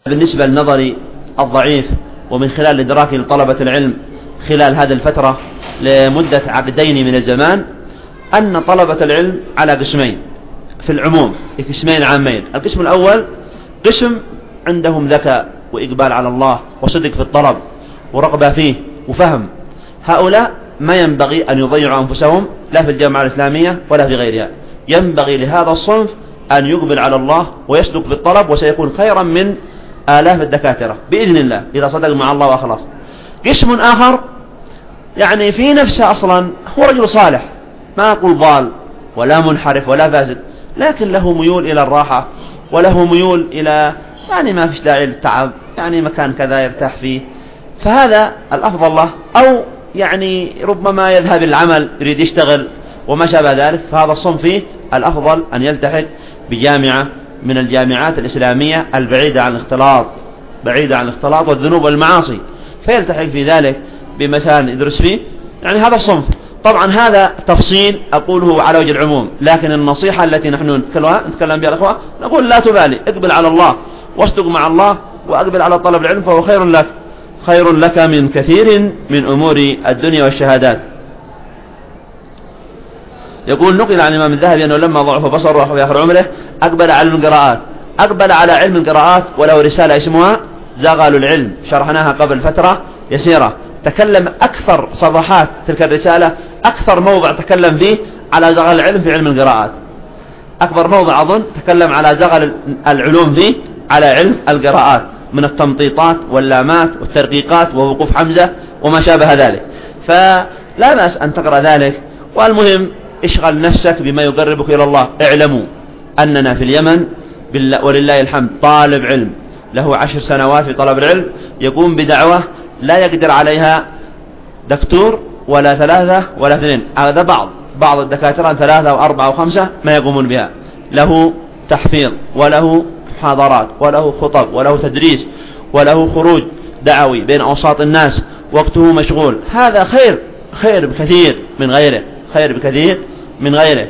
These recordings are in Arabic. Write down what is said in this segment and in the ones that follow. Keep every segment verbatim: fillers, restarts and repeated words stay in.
بالنسبة للنظري الضعيف ومن خلال إدراكي لطلبة العلم خلال هذه الفترة لمدة عقدين من الزمان أن طلبة العلم على قسمين في العموم، قسمين عامين. القسم الأول قسم عندهم ذكاء وإقبال على الله وصدق في الطلب ورغبة فيه وفهم، هؤلاء ما ينبغي أن يضيعوا أنفسهم لا في الجامعة الإسلامية ولا في غيرها. ينبغي لهذا الصنف أن يقبل على الله ويصدق في الطلب، وسيكون خيرا من آلاف الدكاترة بإذن الله إذا صدق مع الله وأخلص. قسم آخر يعني في نفسه أصلا هو رجل صالح، ما أقول ضال ولا منحرف ولا فاسد، لكن له ميول إلى الراحة وله ميول إلى يعني ما فيش داعي للتعب، يعني مكان كذا يرتاح فيه، فهذا الأفضل له. أو يعني ربما يذهب العمل يريد يشتغل وما شابه ذلك، فهذا الصنف فيه الأفضل أن يلتحق بجامعة من الجامعات الإسلامية البعيدة عن الاختلاط بعيدة عن الاختلاط والذنوب والمعاصي، فيلتحق في ذلك بمكان يدرس فيه. يعني هذا الصنف. طبعا هذا تفصيل أقوله على وجه العموم، لكن النصيحة التي نحن نتكلم بها الأخوة نقول لا تبالي، اقبل على الله واصدق مع الله وأقبل على طلب العلم، فهو خير لك خير لك من كثير من أمور الدنيا والشهادات. يقول نقل عن الإمام الذهبي أنه لما ضعف بصره في آخر عمره أقبل على القراءات أقبل على علم القراءات وله رسالة اسمها زغل العلم، شرحناها قبل فترة يسيرة. تكلم أكثر صفحات تلك الرسالة، أكثر موضع تكلم فيه على زغل العلم في علم القراءات، أكبر موضع أظن تكلم على زغل العلوم فيه على علم القراءات، من التمطيطات واللامات والترقيقات ووقوف حمزة وما شابه ذلك. فلا بأس أن تقرأ ذلك، والمهم اشغل نفسك بما يقربك إلى الله. اعلموا أننا في اليمن ولله الحمد طالب علم له عشر سنوات في طلب العلم يقوم بدعوة لا يقدر عليها دكتور ولا ثلاثة ولا اثنين، هذا بعض بعض الدكاترة ثلاثة وأربعة وخمسة ما يقومون بها، له تحفيظ وله محاضرات وله خطب وله تدريس وله خروج دعوي بين أوساط الناس، وقته مشغول. هذا خير خير بكثير من غيره خير بكثير من غيره.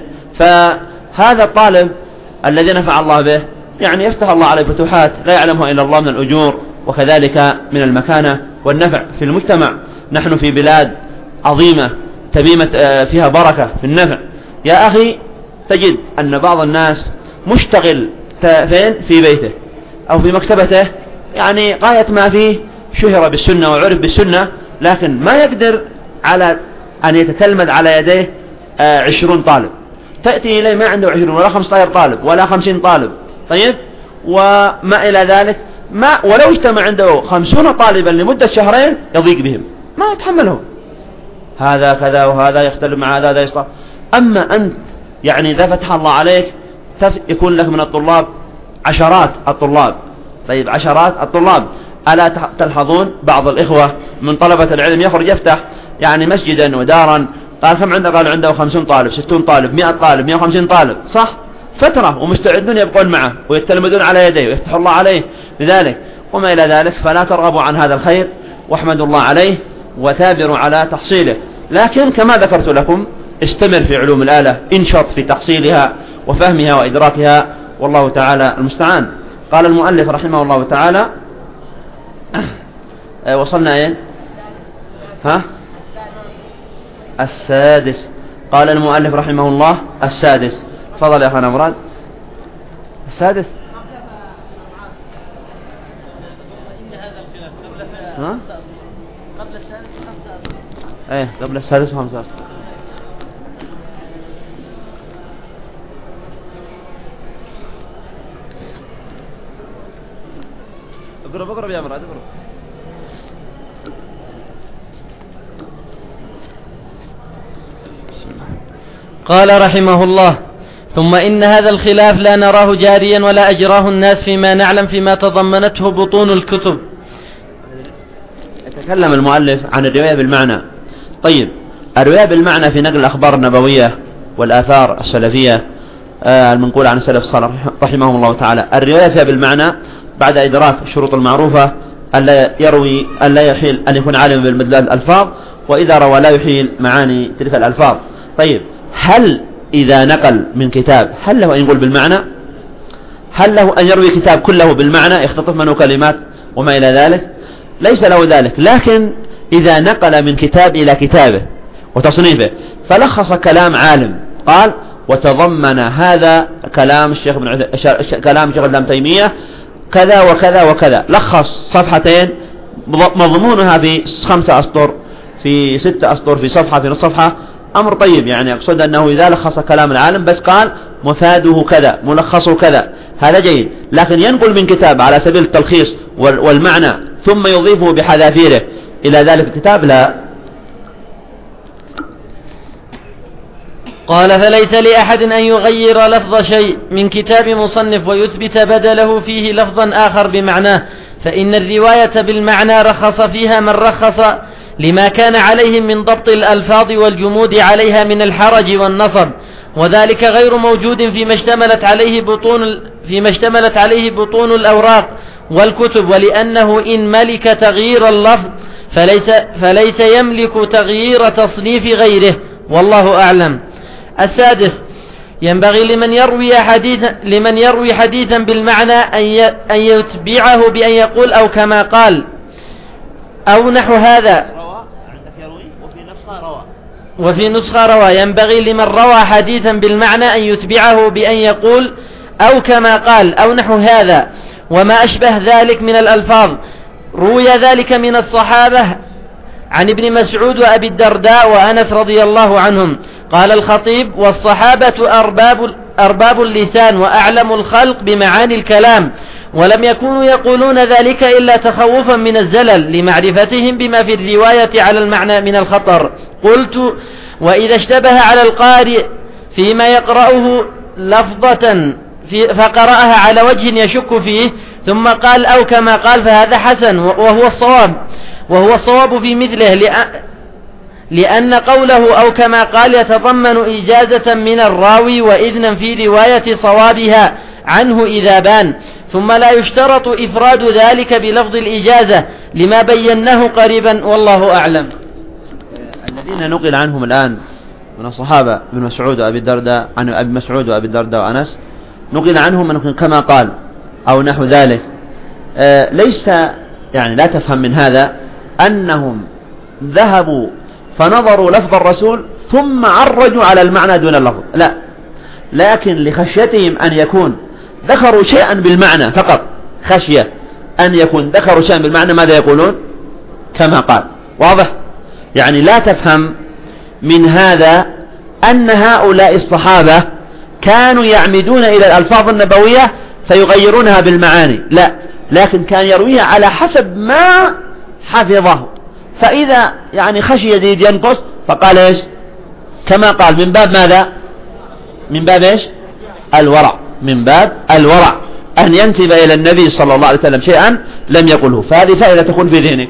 فهذا الطالب الذي نفع الله به يعني يفتح الله عليه فتوحات لا يعلمها إلا الله من الأجور، وكذلك من المكانة والنفع في المجتمع. نحن في بلاد عظيمة تميمة فيها بركة في النفع. يا أخي تجد أن بعض الناس مشتغل فين في بيته أو في مكتبته، يعني غاية ما فيه شهر بالسنة وعرف بالسنة، لكن ما يقدر على أن يتتلمذ على يديه عشرون طالب. تأتي إليه ما عنده عشرون ولا خمسة عشر طالب ولا خمسين طالب، طيب وما إلى ذلك، ما ولو اجتمع عنده خمسون طالبا لمدة شهرين يضيق بهم، ما يتحملهم، هذا كذا وهذا يختلف مع هذا، هذا يصطف. أما أنت يعني إذا فتح الله عليك يكون لك من الطلاب عشرات الطلاب، طيب عشرات الطلاب. ألا تلحظون بعض الإخوة من طلبة العلم يخرج يفتح يعني مسجدا ودارا، قال كم عنده؟ قالوا عنده خمسون طالب ستون طالب مئة طالب مئة وخمسين طالب، صح؟ فترة ومستعدون يبقون معه ويتلمذون على يديه ويفتح الله عليه لذلك وما إلى ذلك. فلا ترغبوا عن هذا الخير واحمدوا الله عليه وثابروا على تحصيله، لكن كما ذكرت لكم استمر في علوم الآلة، انشط في تحصيلها وفهمها وإدراكها، والله تعالى المستعان. قال المؤلف رحمه الله تعالى وصلنا ايه ها السادس. قال المؤلف رحمه الله السادس. تفضل يا أخانا مراد. السادس ها قبل السادس وخمسة ايه قبل السادس وخمسة. اقرب اقرب يا مراد اقرب. قال رحمه الله: ثم إن هذا الخلاف لا نراه جاريا ولا أجراه الناس فيما نعلم فيما تضمنته بطون الكتب. يتكلم المؤلف عن الرواية بالمعنى. طيب الرواية بالمعنى في نقل الأخبار النبوية والآثار السلفية آه المنقولة عن السلف الصالح رحمهم الله تعالى. الرواية فيها بالمعنى بعد إدراك الشروط المعروفة، ألا يروي ألا يحيل أن يكون عالما بالمدلول الألفاظ، وإذا روى لا يحيل معاني تلك الألفاظ. طيب هل إذا نقل من كتاب هل له أن يقول بالمعنى؟ هل له أن يروي كتاب كله بالمعنى يختطف منه كلمات وما إلى ذلك؟ ليس له ذلك، لكن إذا نقل من كتاب إلى كتابه وتصنيفه فلخص كلام عالم قال وتضمن هذا كلام الشيخ ابن عث... كلام الشيخ ابن تيمية كذا وكذا وكذا، لخص صفحتين مضمونها في خمسة أسطر في ستة أسطر في صفحة في نصف صفحة، أمر طيب. يعني أقصد أنه إذا لخص كلام العالم بس قال مفاده كذا ملخصه كذا هذا جيد، لكن ينقل من كتاب على سبيل التلخيص والمعنى ثم يضيفه بحذافيره إلى ذلك الكتاب لا. قال فليس لأحد أن يغير لفظ شيء من كتاب مصنف ويثبت بدله فيه لفظا آخر بمعناه، فإن الرواية بالمعنى رخص فيها من رخص لما كان عليهم من ضبط الألفاظ والجمود عليها من الحرج والنصب، وذلك غير موجود فيما اشتملت عليه بطون فيما اشتملت عليه بطون الأوراق والكتب، ولأنه إن ملك تغيير اللفظ فليس, فليس يملك تغيير تصنيف غيره، والله أعلم. السادس ينبغي لمن يروي حديثا لمن يروي حديثا بالمعنى أن يتبعه بأن يقول أو كما قال أو نحو هذا. وفي نسخة روى. ينبغي لمن روى حديثا بالمعنى أن يتبعه بأن يقول أو كما قال أو نحو هذا وما أشبه ذلك من الألفاظ. روي ذلك من الصحابة عن ابن مسعود وأبي الدرداء وأنس رضي الله عنهم. قال الخطيب والصحابة أرباب, أرباب اللسان وأعلم الخلق بمعاني الكلام، ولم يكونوا يقولون ذلك إلا تخوفا من الزلل لمعرفتهم بما في الرواية على المعنى من الخطر. قلت وإذا اشتبه على القارئ فيما يقرأه لفظة في فقرأها على وجه يشك فيه ثم قال أو كما قال فهذا حسن وهو الصواب وهو الصواب في مثله، لأن قوله أو كما قال يتضمن إجازة من الراوي وإذنا في رواية صوابها عنه إذا بان، ثم لا يشترط إفراد ذلك بلفظ الإجازة لما بيناه قريبا، والله أعلم. الذين نقل عنهم الآن من الصحابة ابن مسعود وأبي الدرداء عن أبي مسعود وأبي الدرداء وأنس نقل عنهم من كما قال أو نحو ذلك، آه ليس يعني لا تفهم من هذا أنهم ذهبوا فنظروا لفظ الرسول ثم عرجوا على المعنى دون اللفظ، لا، لكن لخشيتهم أن يكون ذكروا شيئا بالمعنى فقط، خشية أن يكون ذكروا شيئا بالمعنى ماذا يقولون كما قال. واضح؟ يعني لا تفهم من هذا أن هؤلاء الصحابة كانوا يعمدون إلى الألفاظ النبوية فيغيرونها بالمعاني، لا، لكن كان يرويها على حسب ما حفظه، فإذا يعني خشي يزيد ينقص فقال إيش كما قال من باب ماذا؟ من باب إيش؟ الورع، من باب الورع أن ينسب إلى النبي صلى الله عليه وسلم شيئا لم يقله، فهذه فائدة تكون في ذهنك.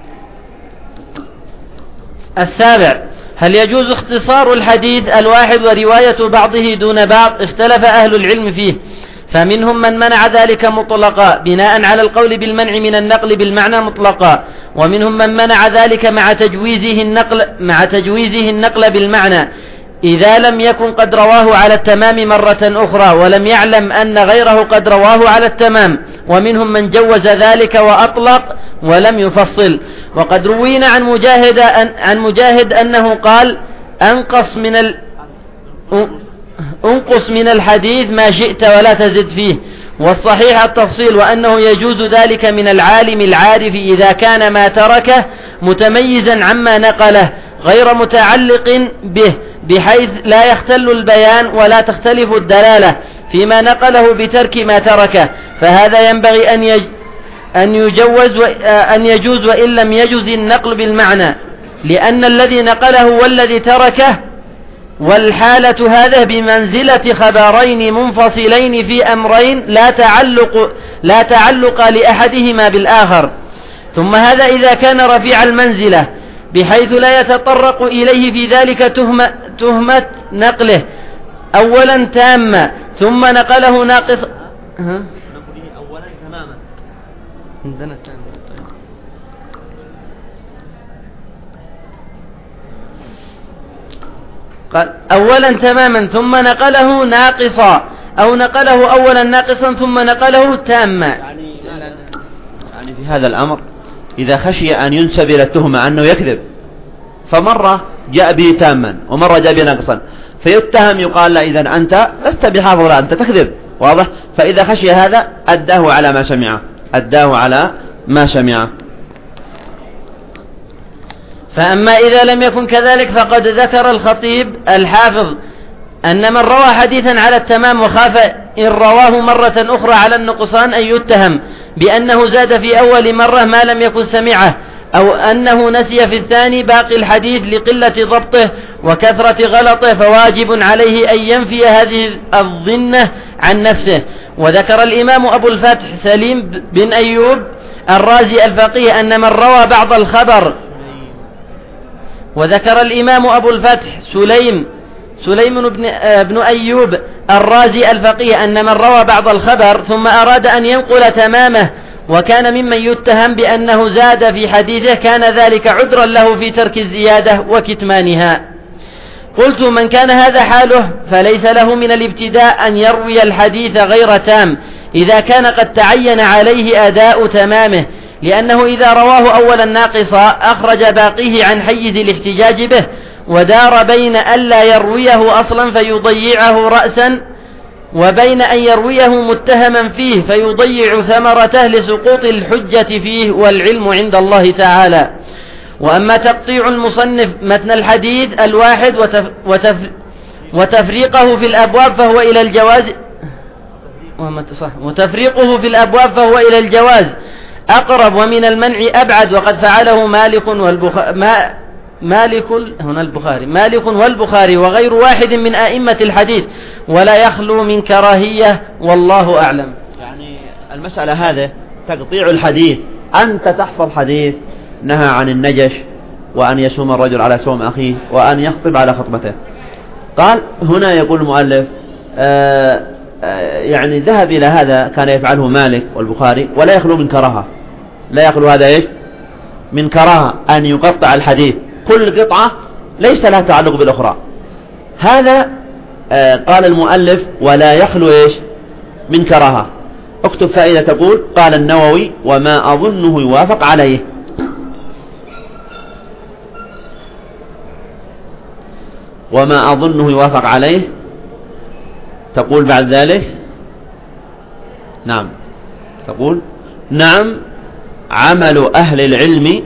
السابع هل يجوز اختصار الحديث الواحد ورواية بعضه دون بعض؟ اختلف أهل العلم فيه، فمنهم من منع ذلك مطلقا بناء على القول بالمنع من النقل بالمعنى مطلقا، ومنهم من منع ذلك مع تجويزه النقل مع تجويزه النقل بالمعنى إذا لم يكن قد رواه على التمام مرة أخرى ولم يعلم أن غيره قد رواه على التمام، ومنهم من جوز ذلك وأطلق ولم يفصل. وقد روينا عن مجاهد أن عن مجاهد أنه قال أنقص من ال أنقص من الحديث ما شئت ولا تزد فيه، والصحيح التفصيل، وأنه يجوز ذلك من العالم العارف إذا كان ما تركه متميزا عما نقله غير متعلق به بحيث لا يختل البيان ولا تختلف الدلالة فيما نقله بترك ما تركه، فهذا ينبغي أن يج أن يجوز وأن يجوز وإن لم يجوز النقل بالمعنى، لأن الذي نقله والذي تركه، والحالة هذا بمنزلة خبرين منفصلين في أمرين لا تعلق لا تعلق لأحدهما بالآخر. ثم هذا إذا كان رفيع المنزلة بحيث لا يتطرق إليه في ذلك تهمة, تهمة نقله أولا تاما ثم نقله ناقص ها؟ أولا تماما عندنا تاما. قال أولا تماما ثم نقله ناقصا أو نقله أولا ناقصا ثم نقله تاما. يعني, يعني في هذا الأمر إذا خشي أن ينسب إلى التهمة أنه يكذب، فمرة جاء به تاما ومرة جاء به ناقصا، فيتهم يقال لا إذن أنت لست بحافظ، لا أنت تكذب، واضح؟ فإذا خشي هذا أداه على ما سمعه، أداه على ما سمعه. فأما إذا لم يكن كذلك فقد ذكر الخطيب الحافظ أن من روى حديثا على التمام وخاف إن رواه مرة أخرى على النقصان أن يتهم بأنه زاد في أول مرة ما لم يكن سمعه، أو أنه نسي في الثاني باقي الحديث لقلة ضبطه وكثرة غلطه، فواجب عليه أن ينفي هذه الظنة عن نفسه. وذكر الإمام أبو الفتح سليم بن أيوب الرازي الفقيه أن من روى بعض الخبر وذكر الإمام أبو الفتح سليم سليم بن, بن أيوب الرازي الفقيه أن من روى بعض الخبر ثم أراد أن ينقل تمامه وكان ممن يتهم بأنه زاد في حديثه كان ذلك عذرا له في ترك الزيادة وكتمانها. قلت من كان هذا حاله فليس له من الابتداء أن يروي الحديث غير تام إذا كان قد تعين عليه أداء تمامه، لأنه إذا رواه أولا ناقصا أخرج باقيه عن حيز الاحتجاج به ودار بين ألا يرويه أصلا فيضيعه رأسا وبين أن يرويه متهما فيه فيضيع ثمرته لسقوط الحجة فيه والعلم عند الله تعالى. وأما تقطيع المصنف متن الحديث الواحد وتف وتف وتفريقه في الأبواب فهو إلى الجواز وتفريقه في الأبواب فهو إلى الجواز أقرب ومن المنع أبعد، وقد فعله مالك والبخاري ما مالك هنا البخاري مالك والبخاري وغير واحد من أئمة الحديث، ولا يخلو من كراهية والله أعلم. يعني المسألة هذه تقطيع الحديث، أنت تحفظ حديث نهى عن النجش وأن يسوم الرجل على سوم أخيه وأن يخطب على خطبته. قال هنا يقول المؤلف آآ آآ يعني ذهب إلى هذا كان يفعله مالك والبخاري ولا يخلو من كراهة، لا يخلو هذا إيش من كراهة أن يقطع الحديث، كل قطعة ليس لها تعلق بالأخرى. هذا قال المؤلف ولا يخلو إيش من كراهة. اكتب فائدة تقول قال النووي وما أظنه يوافق عليه. وما أظنه يوافق عليه تقول بعد ذلك نعم تقول نعم عمل أهل العلم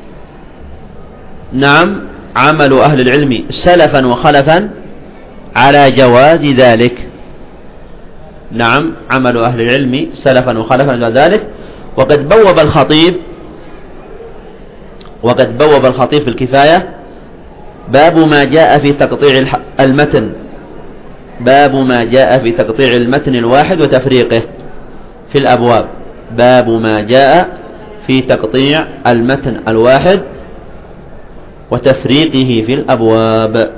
نعم عمل أهل العلم سلفا وخلفا على جواز ذلك. نعم عمل أهل العلم سلفا وخلفا على ذلك. وقد بوب الخطيب وقد بوب الخطيب في الكفاية باب ما جاء في تقطيع المتن باب ما جاء في تقطيع المتن الواحد وتفريقه في الأبواب. باب ما جاء في تقطيع المتن الواحد وتفريقه في الأبواب.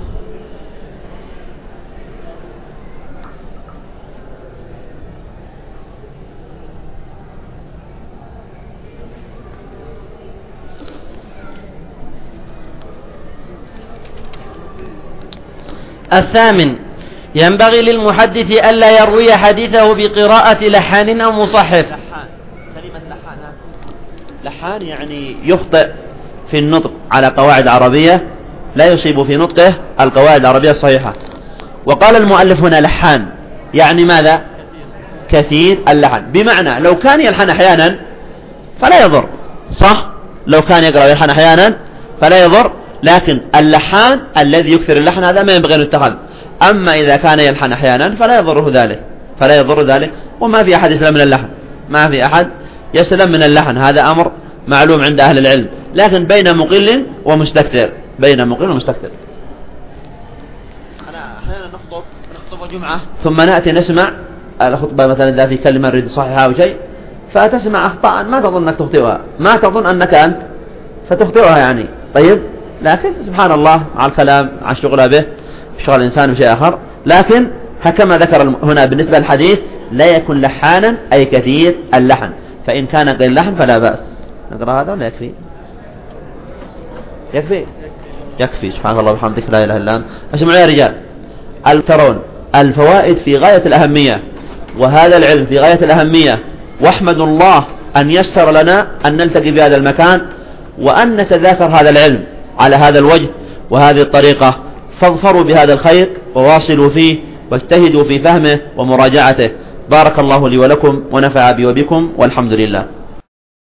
الثامن ينبغي للمحدث ألا يروي حديثه بقراءة لحان أو مصحف. لحان كلمة لحان لحان يعني يخطئ في النطق على قواعد عربية، لا يصيب في نطقه القواعد العربية الصحيحة. وقال المؤلف هنا لحان يعني ماذا؟ كثير اللحن، بمعنى لو كان يلحن أحيانا فلا يضر، صح؟ لو كان يقرأ يلحن أحيانا فلا يضر، لكن اللحان الذي يكثر اللحن هذا ما ينبغي أن يتخذ. أما إذا كان يلحن أحيانا فلا يضره ذلك فلا يضر ذلك وما في أحد يسلم من اللحن، ما في أحد يسلم من اللحن، هذا أمر معلوم عند أهل العلم. لكن بين مقل ومستكثر بين مقل ومستكثر. أنا أحيانا نخطب نخطب جمعة ثم نأتي نسمع الخطبة مثلا إذا في كلمة نريد صحيحة أو شيء فتسمع أخطاء ما تظن أنك تخطئها، ما تظن أنك أنت ستخطئها يعني. طيب لكن سبحان الله مع الكلام مع الشغل به شغل الإنسان بشيء آخر. لكن كما ذكر هنا بالنسبة للحديث لا يكون لحانا أي كثير اللحن، فإن كان قليل اللحن فلا بأس. نقرأ هذا ولا يكفي؟ يكفي يكفي. سبحان الله وبحمدك لا إله إلا أنت. اسمعوا يا رجال، ترون الفوائد في غاية الأهمية، وهذا العلم في غاية الأهمية، واحمد الله أن يسر لنا أن نلتقي في هذا المكان وأن نتذاكر هذا العلم على هذا الوجه وهذه الطريقة. فاظفروا بهذا الخير وواصلوا فيه واجتهدوا في فهمه ومراجعته. بارك الله لي ولكم ونفع بي وبكم، والحمد لله.